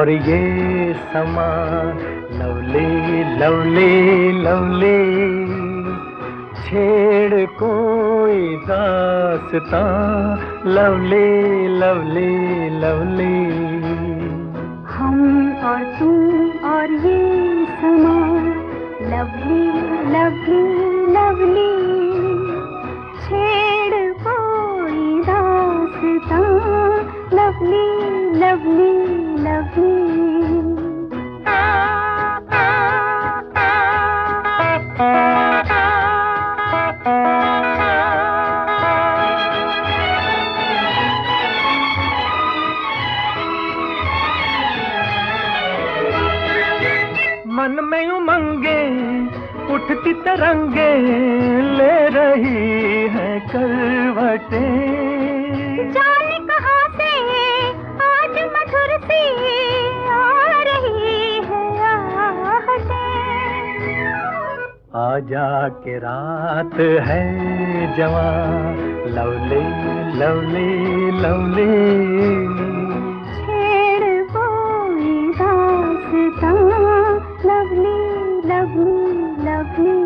और ये समा लवली लवली लवली, छेड़ कोई दास्तां लवली लवली लवली। हम और तुम और ये समा लवली लवली लवली, छेड़ कोई दास्तां लवली लवली लवली। मन में उमंगे उठती तरंगे, ले रही है करवटें। जाने कहाँ से आज मधुर सी आ रही है आहटें। आजा के रात है जवां लवली लवली लवली, छेड़ कोई दास्तां लवली लवली लवली।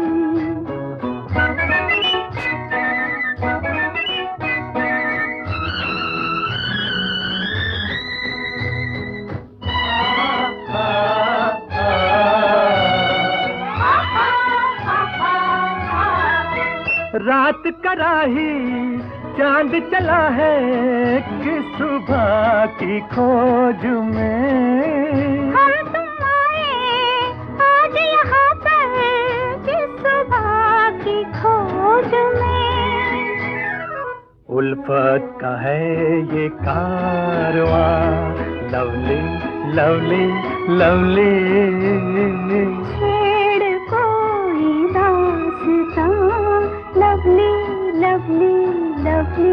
रात कराही चांद चला है कि सुबह की खोज में। हम तुम आए आज यहाँ पर कि सुबह की खोज में। उल्फत का है ये कारवां लवली लवली लवली, छेड़ कोई दास्तां लवली लवली लवली।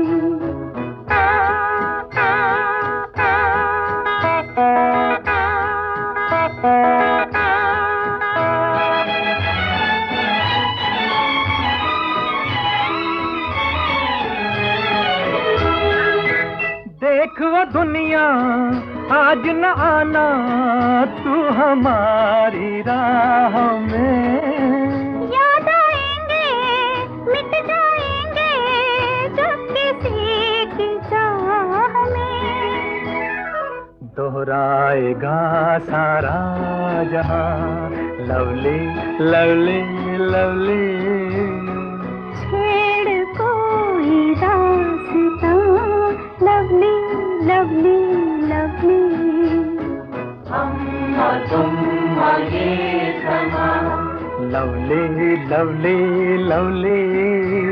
देख वो दुनिया आज न आना तू हमारी राह में। याद आएंगे मिट जाएंगे जब किसी की चाह में। दोहराएगा सारा जहां लवली लवली लवली, छेड़ कोई दास्तां लवली लवली लवली। हम और तुम और ये समा लवली लवली लवली।